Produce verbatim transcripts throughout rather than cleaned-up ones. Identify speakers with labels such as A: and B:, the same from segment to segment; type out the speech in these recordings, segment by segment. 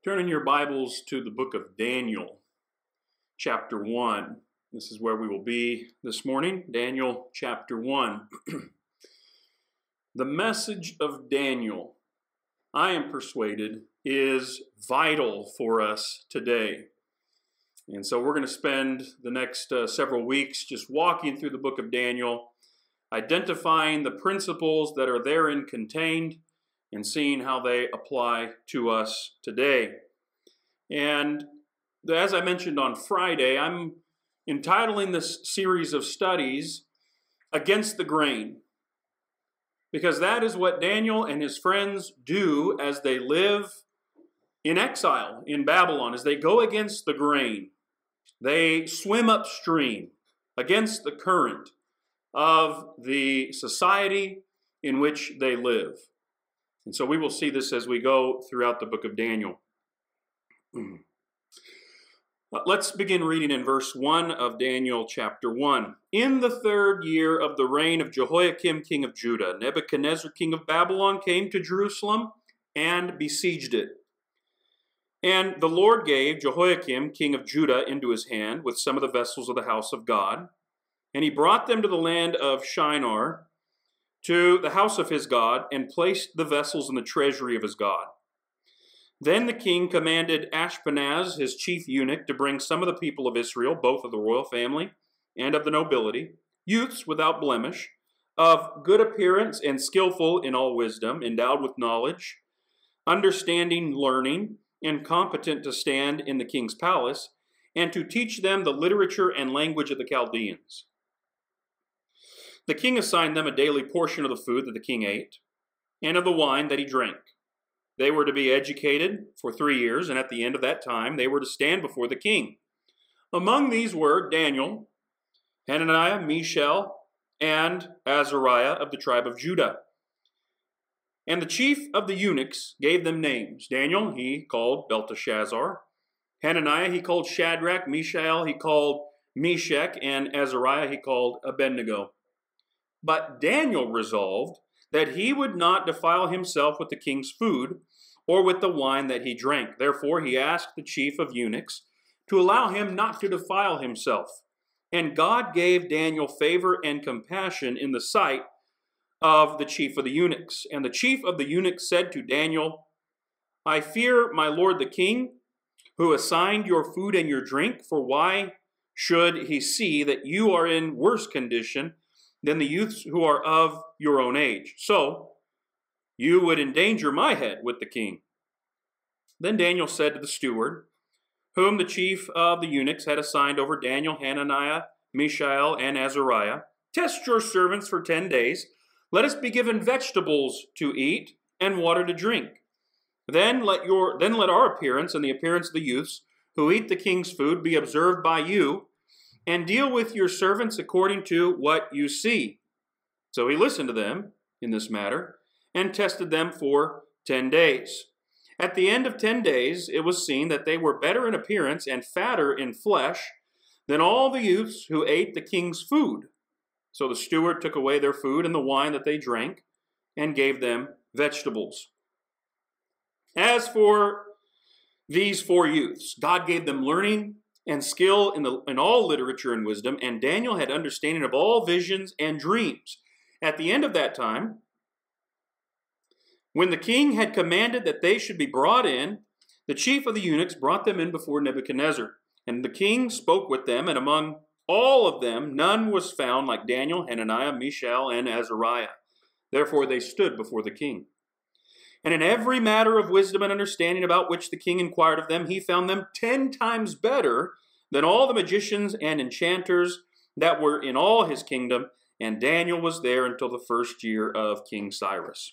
A: Turn in your Bibles to the book of Daniel, chapter one. This is where we will be this morning, Daniel chapter one. The message of Daniel, I am persuaded, is vital for us today. And so we're going to spend the next uh, several weeks just walking through the book of Daniel, identifying the principles that are therein contained, and seeing how they apply to us today. And as I mentioned on Friday, I'm entitling this series of studies Against the Grain, because that is what Daniel and his friends do as they live in exile in Babylon, as they go against the grain. They swim upstream against the current of the society in which they live. And so we will see this as we go throughout the book of Daniel. Let's begin reading in verse one of Daniel chapter one. In the third year of the reign of Jehoiakim king of Judah, Nebuchadnezzar king of Babylon came to Jerusalem and besieged it. And the Lord gave Jehoiakim king of Judah into his hand with some of the vessels of the house of God. And he brought them to the land of Shinar, to the house of his God, and placed the vessels in the treasury of his God. Then the king commanded Ashpenaz, his chief eunuch, to bring some of the people of Israel, both of the royal family and of the nobility, youths without blemish, of good appearance and skillful in all wisdom, endowed with knowledge, understanding, learning, and competent to stand in the king's palace, and to teach them the literature and language of the Chaldeans. The king assigned them a daily portion of the food that the king ate, and of the wine that he drank. They were to be educated for three years, and at the end of that time, they were to stand before the king. Among these were Daniel, Hananiah, Mishael, and Azariah of the tribe of Judah. And the chief of the eunuchs gave them names. Daniel he called Belteshazzar. Hananiah he called Shadrach. Mishael he called Meshach. And Azariah he called Abednego. But Daniel resolved that he would not defile himself with the king's food or with the wine that he drank. Therefore he asked the chief of eunuchs to allow him not to defile himself. And God gave Daniel favor and compassion in the sight of the chief of the eunuchs. And the chief of the eunuchs said to Daniel, I fear my lord the king, who assigned your food and your drink, for why should he see that you are in worse condition than the youths who are of your own age? So you would endanger my head with the king. Then Daniel said to the steward, whom the chief of the eunuchs had assigned over Daniel, Hananiah, Mishael, and Azariah, test your servants for ten days. Let us be given vegetables to eat and water to drink. Then let your then let our appearance and the appearance of the youths who eat the king's food be observed by you, and deal with your servants according to what you see. So he listened to them in this matter and tested them for ten days. At the end of ten days, it was seen that they were better in appearance and fatter in flesh than all the youths who ate the king's food. So the steward took away their food and the wine that they drank and gave them vegetables. As for these four youths, God gave them learning and skill in, the, in all literature and wisdom, and Daniel had understanding of all visions and dreams. At the end of that time, when the king had commanded that they should be brought in, the chief of the eunuchs brought them in before Nebuchadnezzar. And the king spoke with them, and among all of them none was found like Daniel, Hananiah, Mishael, and Azariah. Therefore they stood before the king. And in every matter of wisdom and understanding about which the king inquired of them, he found them ten times better than all the magicians and enchanters that were in all his kingdom. And Daniel was there until the first year of King Cyrus.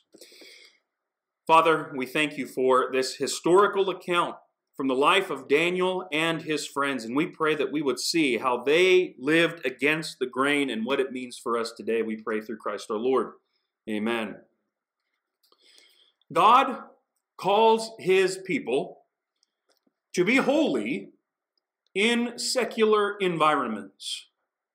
A: Father, we thank you for this historical account from the life of Daniel and his friends. And we pray that we would see how they lived against the grain and what it means for us today. We pray through Christ our Lord. Amen. God calls his people to be holy in secular environments.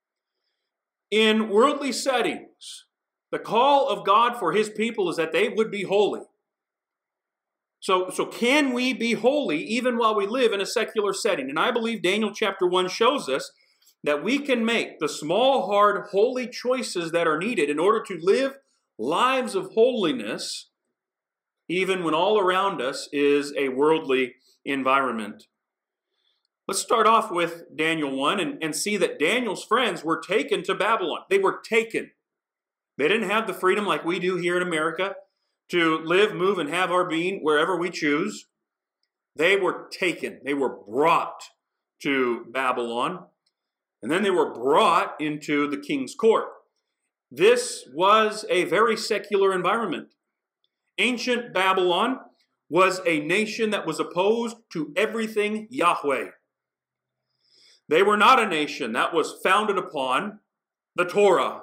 A: In worldly settings, the call of God for his people is that they would be holy. So, so can we be holy even while we live in a secular setting? And I believe Daniel chapter one shows us that we can make the small, hard, holy choices that are needed in order to live lives of holiness, even when all around us is a worldly environment. Let's start off with Daniel one and, and see that Daniel's friends were taken to Babylon. They were taken. They didn't have the freedom like we do here in America to live, move, and have our being wherever we choose. They were taken. They were brought to Babylon. And then they were brought into the king's court. This was a very secular environment. Ancient Babylon was a nation that was opposed to everything Yahweh. They were not a nation that was founded upon the Torah.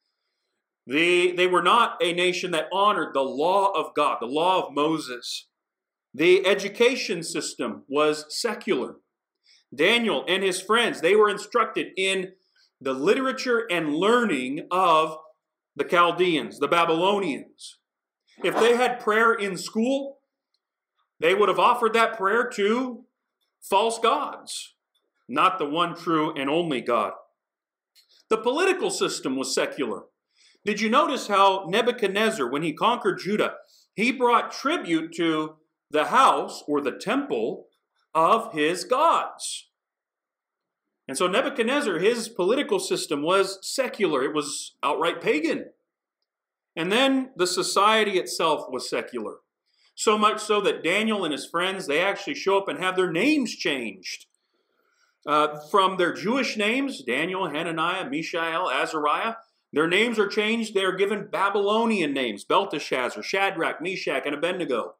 A: The, they were not a nation that honored the law of God, the law of Moses. The education system was secular. Daniel and his friends, they were instructed in the literature and learning of the Chaldeans, the Babylonians. If they had prayer in school, they would have offered that prayer to false gods, not the one true and only God. The political system was secular. Did you notice how Nebuchadnezzar, when he conquered Judah, he brought tribute to the house or the temple of his gods? And so Nebuchadnezzar, his political system was secular. It was outright pagan. And then the society itself was secular. So much so that Daniel and his friends, they actually show up and have their names changed. Uh, from their Jewish names, Daniel, Hananiah, Mishael, Azariah, their names are changed. They are given Babylonian names, Belteshazzar, Shadrach, Meshach, and Abednego.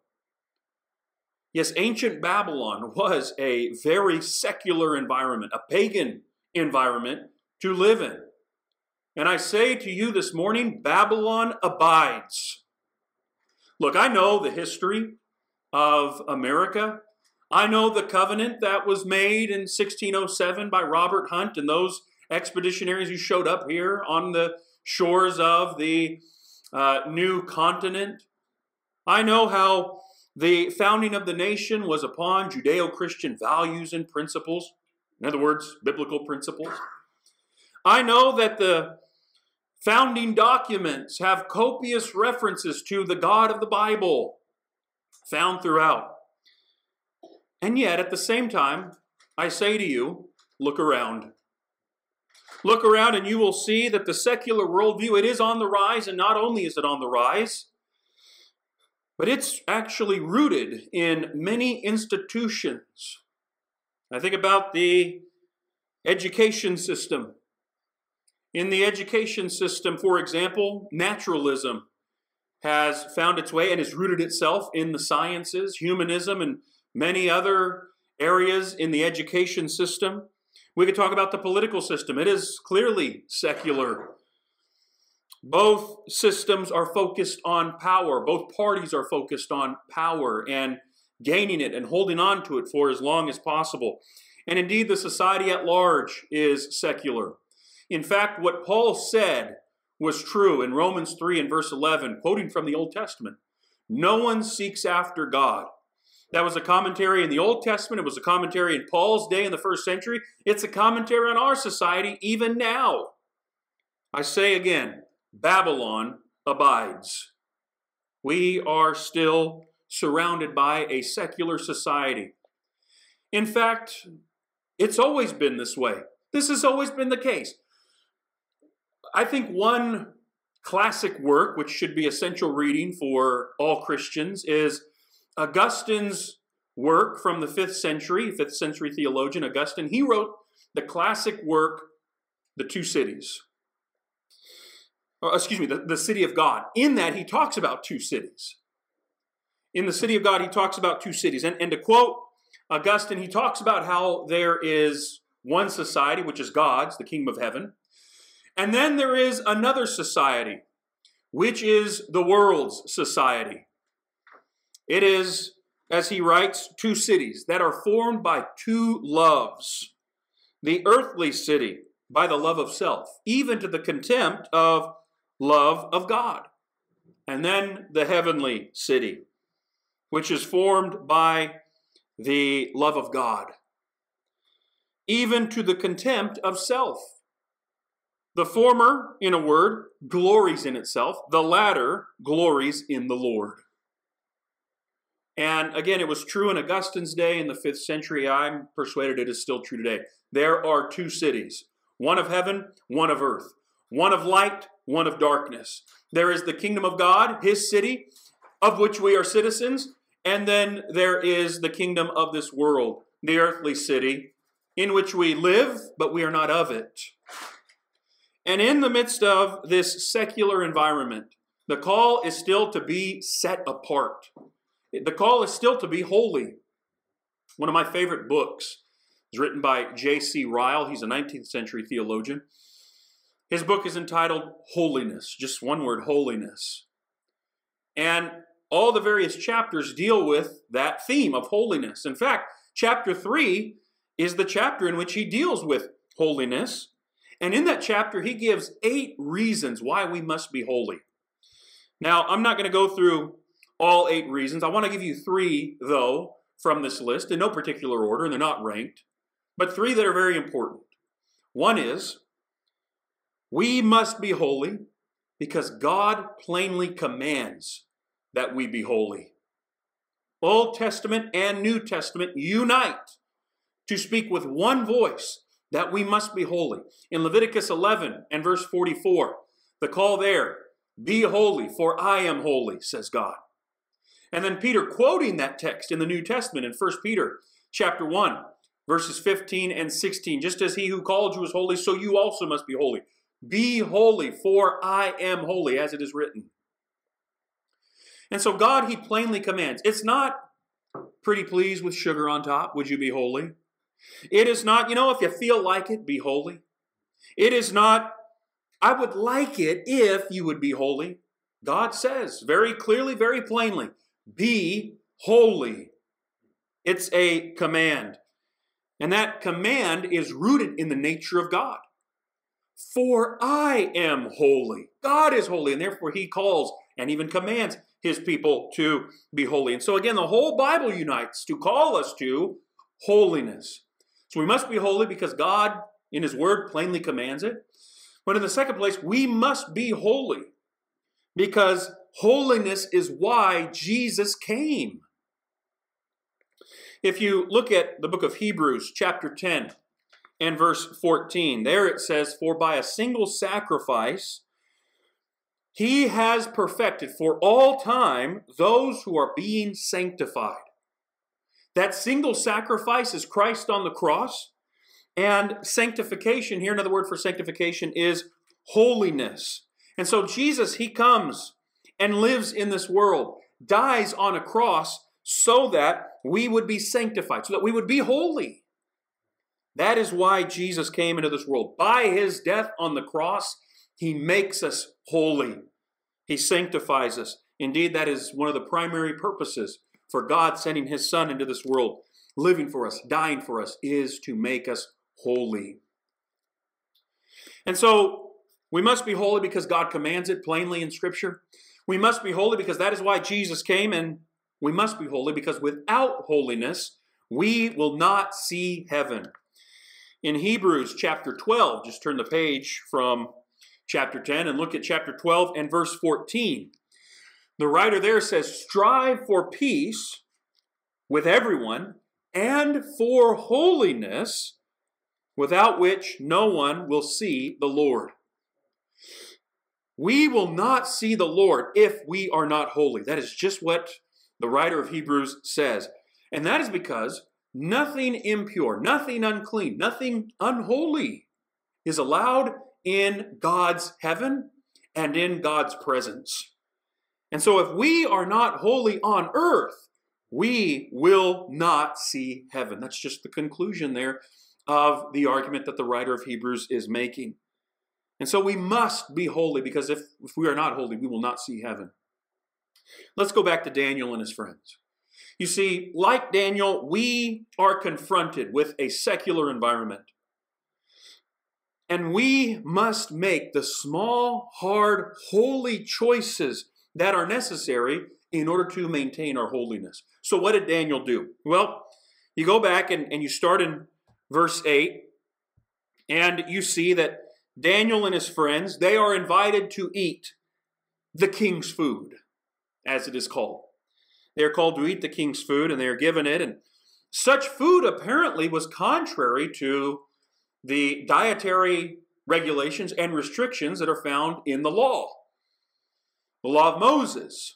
A: Yes, ancient Babylon was a very secular environment, a pagan environment to live in. And I say to you this morning, Babylon abides. Look, I know the history of America. I know the covenant that was made in sixteen oh seven by Robert Hunt and those expeditionaries who showed up here on the shores of the uh, new continent. I know how the founding of the nation was upon Judeo-Christian values and principles. In other words, biblical principles. I know that the founding documents have copious references to the God of the Bible found throughout. And yet, at the same time, I say to you, look around. Look around and you will see that the secular worldview, it is on the rise, and not only is it on the rise, but it's actually rooted in many institutions. I think about the education system. In the education system, for example, naturalism has found its way and has rooted itself in the sciences, humanism, and many other areas in the education system. We could talk about the political system. It is clearly secular. Both systems are focused on power. Both parties are focused on power and gaining it and holding on to it for as long as possible. And indeed, the society at large is secular. In fact, what Paul said was true in Romans three and verse eleven, quoting from the Old Testament. No one seeks after God. That was a commentary in the Old Testament. It was a commentary in Paul's day in the first century. It's a commentary on our society even now. I say again, Babylon abides. We are still surrounded by a secular society. In fact, it's always been this way. This has always been the case. I think one classic work, which should be essential reading for all Christians, is Augustine's work from the fifth century, fifth century theologian Augustine. He wrote the classic work, The Two Cities. Or, excuse me, the, the City of God. In that, he talks about two cities. In the City of God, he talks about two cities. And, and to quote Augustine, he talks about how there is one society, which is God's, the kingdom of heaven. And then there is another society, which is the world's society. It is, as he writes, two cities that are formed by two loves. The earthly city by the love of self, even to the contempt of love of God. And then the heavenly city, which is formed by the love of God, even to the contempt of self. The former, in a word, glories in itself. The latter glories in the Lord. And again, it was true in Augustine's day in the fifth century. I'm persuaded it is still true today. There are two cities, one of heaven, one of earth, one of light, one of darkness. There is the kingdom of God, his city, of which we are citizens, and then there is the kingdom of this world, the earthly city, in which we live, but we are not of it. And in the midst of this secular environment, the call is still to be set apart. The call is still to be holy. One of my favorite books is written by J C Ryle. He's a nineteenth century theologian. His book is entitled Holiness, just one word, holiness. And all the various chapters deal with that theme of holiness. In fact, chapter three is the chapter in which he deals with holiness. And in that chapter, he gives eight reasons why we must be holy. Now, I'm not going to go through all eight reasons. I want to give you three, though, from this list, in no particular order, and they're not ranked, but three that are very important. One is, we must be holy because God plainly commands that we be holy. Old Testament and New Testament unite to speak with one voice that we must be holy. In Leviticus eleven and verse forty-four, the call there, be holy, for I am holy, says God. And then Peter quoting that text in the New Testament in First Peter chapter one, verses fifteen and sixteen, just as he who called you is holy, so you also must be holy. Be holy, for I am holy, as it is written. And so God, he plainly commands. It's not pretty please with sugar on top, would you be holy? It is not, you know, if you feel like it, be holy. It is not, I would like it if you would be holy. God says very clearly, very plainly, be holy. It's a command. And that command is rooted in the nature of God. For I am holy. God is holy, and therefore he calls and even commands his people to be holy. And so again, the whole Bible unites to call us to holiness. So we must be holy because God, in his word, plainly commands it. But in the second place, we must be holy because holiness is why Jesus came. If you look at the book of Hebrews, chapter ten and verse fourteen, there it says, for by a single sacrifice, he has perfected for all time those who are being sanctified. That single sacrifice is Christ on the cross. And sanctification, here another word for sanctification is holiness. And so Jesus, he comes and lives in this world, dies on a cross so that we would be sanctified, so that we would be holy. That is why Jesus came into this world. By his death on the cross, he makes us holy. He sanctifies us. Indeed, that is one of the primary purposes for God sending his Son into this world, living for us, dying for us, is to make us holy. And so we must be holy because God commands it plainly in Scripture. We must be holy because that is why Jesus came, and we must be holy because without holiness, we will not see heaven. In Hebrews chapter twelve, just turn the page from chapter ten and look at chapter twelve and verse fourteen. The writer there says, strive for peace with everyone and for holiness, without which no one will see the Lord. We will not see the Lord if we are not holy. That is just what the writer of Hebrews says. And that is because nothing impure, nothing unclean, nothing unholy is allowed in God's heaven and in God's presence. And so if we are not holy on earth, we will not see heaven. That's just the conclusion there of the argument that the writer of Hebrews is making. And so we must be holy because if, if we are not holy, we will not see heaven. Let's go back to Daniel and his friends. You see, like Daniel, we are confronted with a secular environment. And we must make the small, hard, holy choices that are necessary in order to maintain our holiness. So what did Daniel do? Well, you go back and, and you start in verse eight, and you see that Daniel and his friends, they are invited to eat the king's food, as it is called. They are called to eat the king's food, and they are given it. And such food apparently was contrary to the dietary regulations and restrictions that are found in the law. The law of Moses.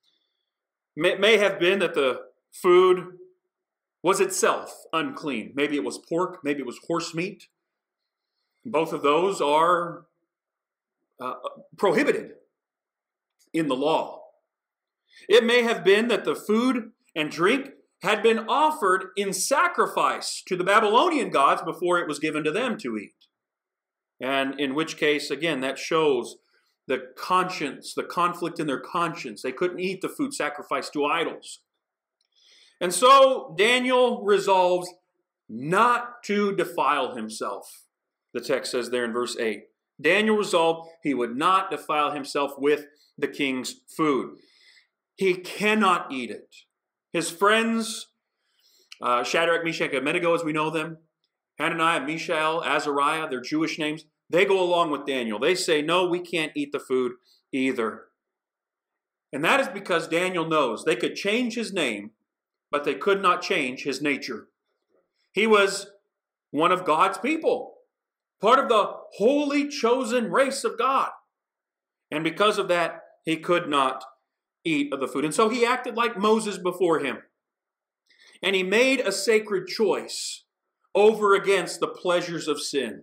A: It may have been that the food was itself unclean. Maybe it was pork, maybe it was horse meat. Both of those are uh, prohibited in the law. It may have been that the food and drink had been offered in sacrifice to the Babylonian gods before it was given to them to eat. And in which case, again, that shows the conscience, the conflict in their conscience. They couldn't eat the food sacrificed to idols. And so Daniel resolves not to defile himself. The text says there in verse eight. Daniel resolved he would not defile himself with the king's food. He cannot eat it. His friends, uh, Shadrach, Meshach, and Abednego, as we know them, Hananiah, Mishael, Azariah, their Jewish names, they go along with Daniel. They say, no, we can't eat the food either. And that is because Daniel knows they could change his name, but they could not change his nature. He was one of God's people, part of the holy chosen race of God. And because of that, he could not eat of the food. And so he acted like Moses before him. And he made a sacred choice over against the pleasures of sin.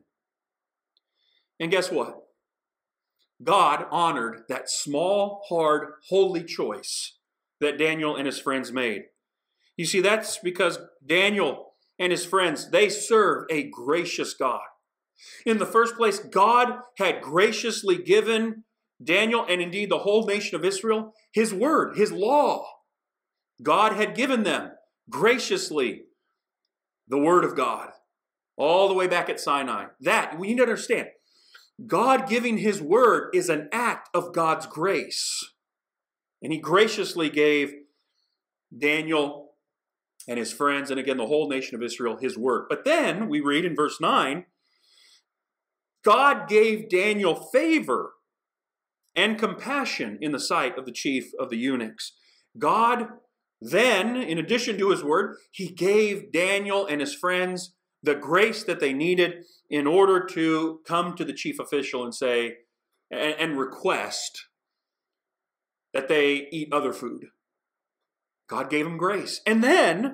A: And guess what? God honored that small, hard, holy choice that Daniel and his friends made. You see, that's because Daniel and his friends, they serve a gracious God. In the first place, God had graciously given Daniel, and indeed the whole nation of Israel, his word, his law. God had given them graciously the word of God, all the way back at Sinai. That, we need to understand, God giving his word is an act of God's grace. And he graciously gave Daniel and his friends, and again the whole nation of Israel, his word. But then we read in verse nine, God gave Daniel favor and compassion in the sight of the chief of the eunuchs. God then, in addition to his word, he gave Daniel and his friends the grace that they needed in order to come to the chief official and say, and, and request that they eat other food. God gave them grace. And then,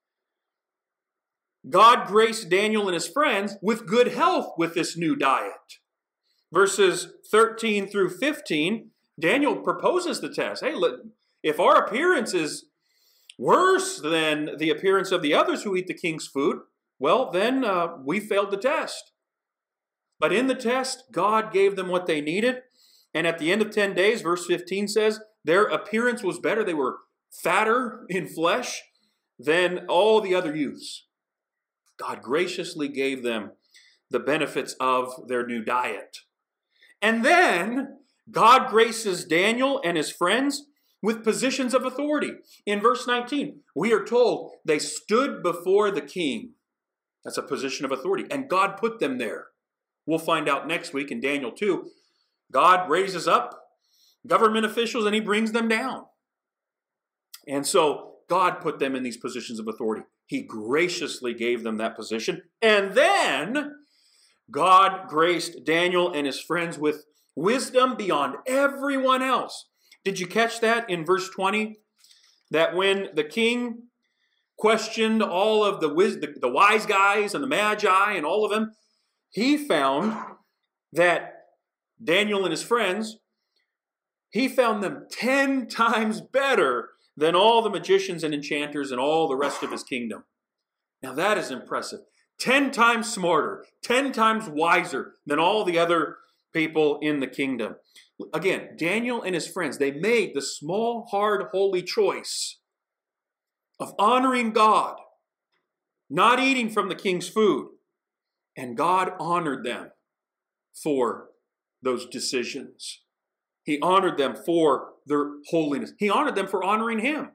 A: God graced Daniel and his friends with good health with this new diet. Verses thirteen through fifteen, Daniel proposes the test. Hey, look, if our appearance is worse than the appearance of the others who eat the king's food, well, then uh, we failed the test. But in the test, God gave them what they needed. And at the end of ten days, verse fifteen says, their appearance was better. They were fatter in flesh than all the other youths. God graciously gave them the benefits of their new diet. And then God graces Daniel and his friends with positions of authority. In verse nineteen, we are told they stood before the king. That's a position of authority. And God put them there. We'll find out next week in Daniel two. God raises up government officials and he brings them down. And so God put them in these positions of authority. He graciously gave them that position. And then God graced Daniel and his friends with wisdom beyond everyone else. Did you catch that in verse twenty? That when the king questioned all of the, the, the wise guys and the magi and all of them, he found that Daniel and his friends, he found them ten times better than all the magicians and enchanters and all the rest of his kingdom. Now that is impressive. Ten times smarter, ten times wiser than all the other people in the kingdom. Again, Daniel and his friends, they made the small, hard, holy choice of honoring God, not eating from the king's food. And God honored them for those decisions. He honored them for their holiness. He honored them for honoring him.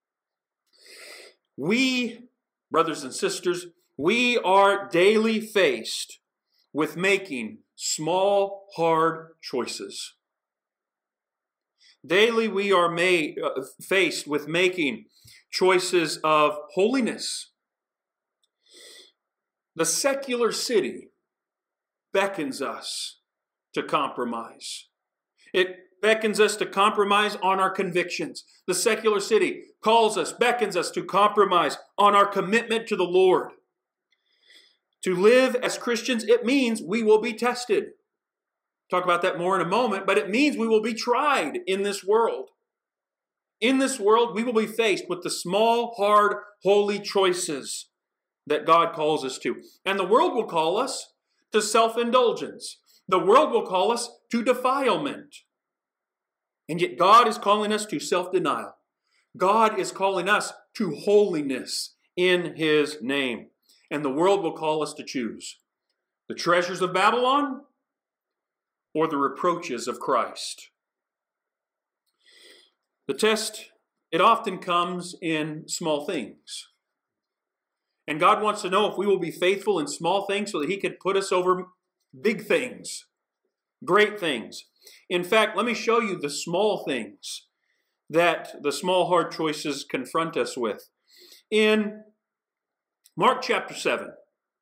A: We, brothers and sisters, we are daily faced with making small, hard choices. Daily we are made, uh, faced with making choices of holiness. The secular city beckons us to compromise. It beckons us to compromise on our convictions. The secular city calls us, beckons us to compromise on our commitment to the Lord. To live as Christians, it means we will be tested. Talk about that more in a moment, but it means we will be tried in this world. In this world, we will be faced with the small, hard, holy choices that God calls us to. And the world will call us to self-indulgence. The world will call us to defilement. And yet God is calling us to self-denial. God is calling us to holiness in His name. And the world will call us to choose the treasures of Babylon or the reproaches of Christ. The test, it often comes in small things. And God wants to know if we will be faithful in small things so that He can put us over big things, great things. In fact, let me show you the small things that the small hard choices confront us with. In Mark chapter seven,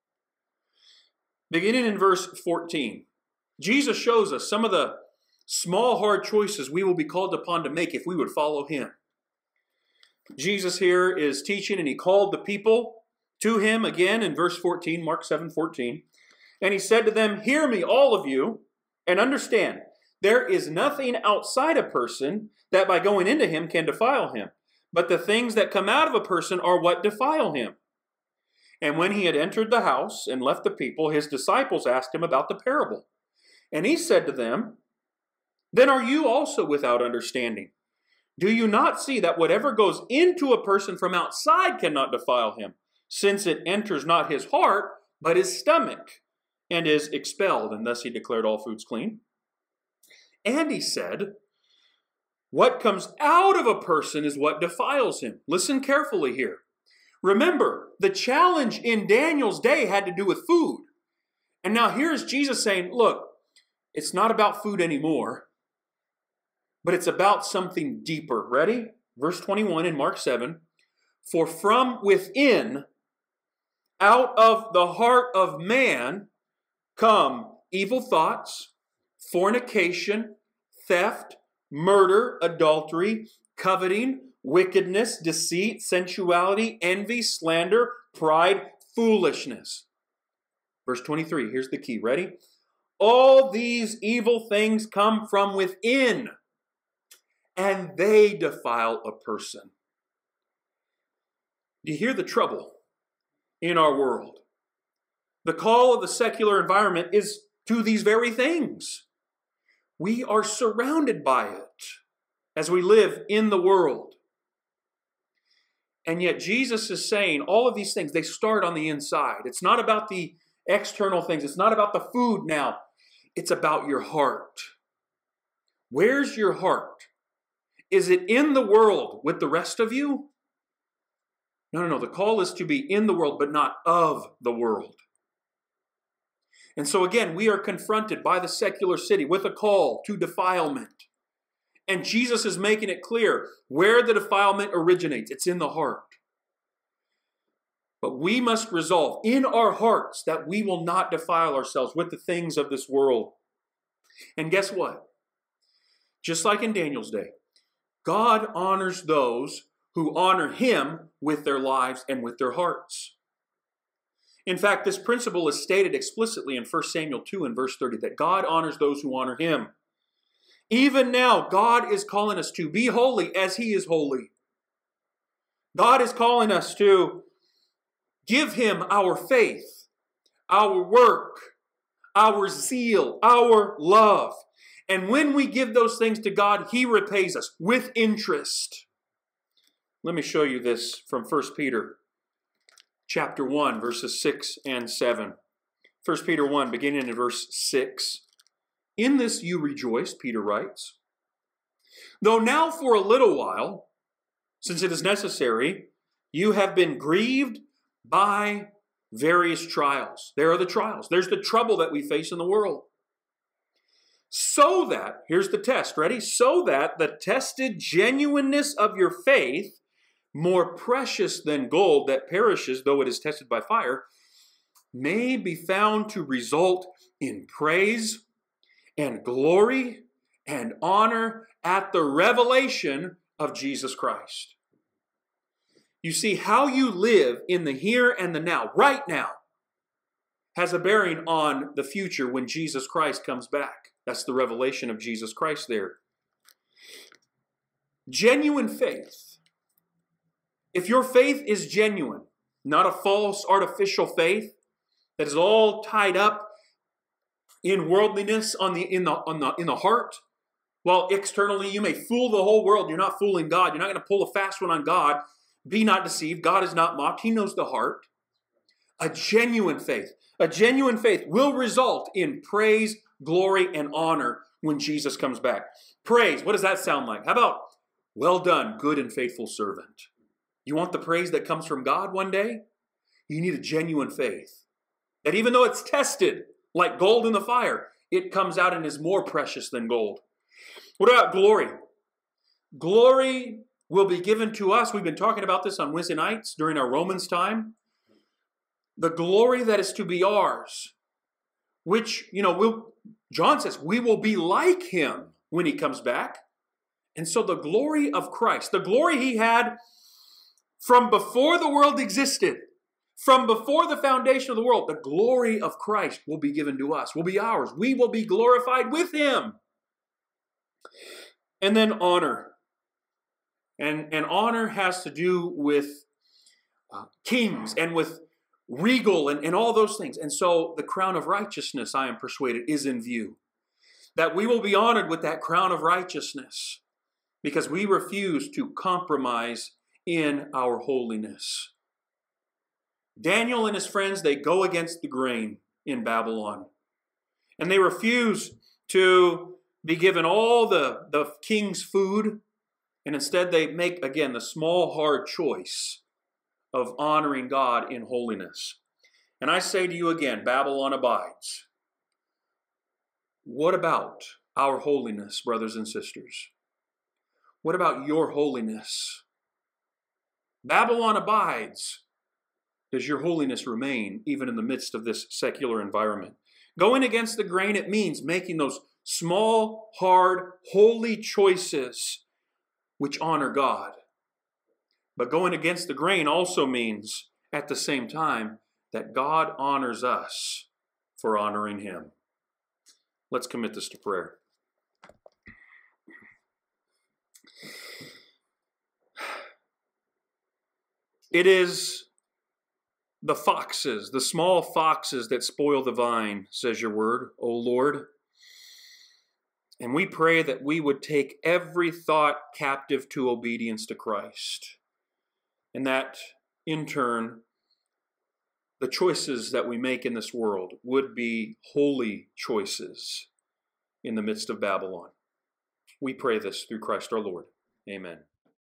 A: beginning in verse fourteen, Jesus shows us some of the small hard choices we will be called upon to make if we would follow Him. Jesus here is teaching, and He called the people to Him again in verse fourteen, Mark seven fourteen. And He said to them, "Hear me, all of you, and understand, there is nothing outside a person that by going into him can defile him. But the things that come out of a person are what defile him." And when He had entered the house and left the people, His disciples asked Him about the parable. And He said to them, "Then are you also without understanding? Do you not see that whatever goes into a person from outside cannot defile him, since it enters not his heart, but his stomach, and is expelled?" And thus He declared all foods clean. And He said, "What comes out of a person is what defiles him." Listen carefully here. Remember, the challenge in Daniel's day had to do with food. And now here's Jesus saying, look, it's not about food anymore, but it's about something deeper. Ready? Verse twenty-one in Mark seven. "For from within, out of the heart of man, come evil thoughts, fornication, theft, murder, adultery, coveting, wickedness, deceit, sensuality, envy, slander, pride, foolishness." Verse twenty-three, here's the key. Ready? "All these evil things come from within, and they defile a person." Do you hear the trouble in our world? The call of the secular environment is to these very things. We are surrounded by it as we live in the world. And yet Jesus is saying all of these things, they start on the inside. It's not about the external things. It's not about the food now. It's about your heart. Where's your heart? Is it in the world with the rest of you? No, no, no. The call is to be in the world, but not of the world. And so again, we are confronted by the secular city with a call to defilement. And Jesus is making it clear where the defilement originates. It's in the heart. But we must resolve in our hearts that we will not defile ourselves with the things of this world. And guess what? Just like in Daniel's day, God honors those who honor Him with their lives and with their hearts. In fact, this principle is stated explicitly in First Samuel two and verse thirty, that God honors those who honor Him. Even now, God is calling us to be holy as He is holy. God is calling us to give Him our faith, our work, our zeal, our love. And when we give those things to God, He repays us with interest. Let me show you this from First Peter chapter one, verses six and seven. First Peter one, beginning in verse six. "In this you rejoice," Peter writes, Though now for a little while, since it is necessary, you have been grieved by various trials. There are the trials. There's the trouble that we face in the world. So that, here's the test, ready? So that the tested genuineness of your faith, more precious than gold that perishes though it is tested by fire, may be found to result in praise and glory and honor at the revelation of Jesus Christ. You see, how you live in the here and the now, right now, has a bearing on the future when Jesus Christ comes back. That's the revelation of Jesus Christ there. Genuine faith. If your faith is genuine, not a false, artificial faith that is all tied up in worldliness on the, in, the, on the, in the heart, while externally you may fool the whole world, you're not fooling God. You're not going to pull a fast one on God. Be not deceived. God is not mocked. He knows the heart. A genuine faith. A genuine faith will result in praise, glory, and honor when Jesus comes back. Praise, what does that sound like? How about, well done, good and faithful servant? You want the praise that comes from God one day? You need a genuine faith. That even though it's tested like gold in the fire, it comes out and is more precious than gold. What about glory? Glory will be given to us. We've been talking about this on Wednesday nights during our Romans time. The glory that is to be ours, which, you know, we'll, John says, we will be like him when he comes back. And so the glory of Christ, the glory he had from before the world existed, from before the foundation of the world, the glory of Christ will be given to us, will be ours. We will be glorified with him. And then honor. And, and honor has to do with uh, kings and with regal and, and all those things. And so the crown of righteousness, I am persuaded, is in view. That we will be honored with that crown of righteousness because we refuse to compromise in our holiness. Daniel and his friends, they go against the grain in Babylon. And they refuse to be given all the, the king's food. And instead they make, again, the small, hard choice of honoring God in holiness. And I say to you again, Babylon abides. What about our holiness, brothers and sisters? What about your holiness? Babylon abides. Does your holiness remain even in the midst of this secular environment? Going against the grain, it means making those small, hard, holy choices which honor God. But going against the grain also means, at the same time, that God honors us for honoring him. Let's commit this to prayer. It is the foxes, the small foxes that spoil the vine, says your word, O Lord. And we pray that we would take every thought captive to obedience to Christ. And that, in turn, the choices that we make in this world would be holy choices in the midst of Babylon. We pray this through Christ our Lord. Amen.